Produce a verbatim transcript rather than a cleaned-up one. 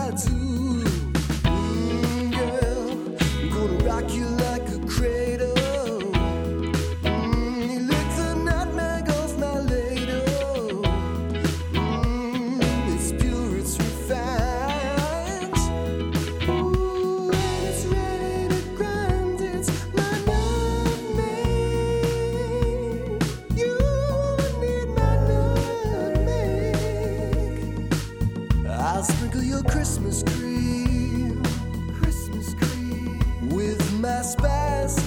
I do. Mm, girl, I'm gonna rock you like a cradle. Mm, you lick the nutmeg off my ladle. Mm, it's pure, it's refined. Ooh, and it's ready to grind. It's my nutmeg. You need my nutmeg. I'll sprinkle your Christmas cream, Christmas cream, with my spice.